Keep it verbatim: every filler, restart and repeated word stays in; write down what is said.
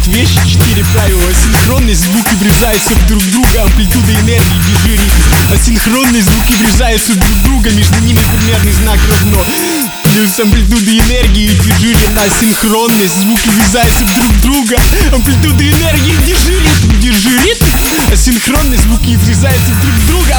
вещи, четыре правила. Синхронность, звуки врезаются в друг друга, амплитуда энергии, держи ритм. Асинхронные звуки врезаются в друг друга, между ними примерный знак равно. Плюс амплитуда энергии, держи ритм. Асинхронность, звуки врезаются в друг друга, амплитуда энергии, держи ритм, держи ритм. Асинхронные звуки врезаются в друг друга,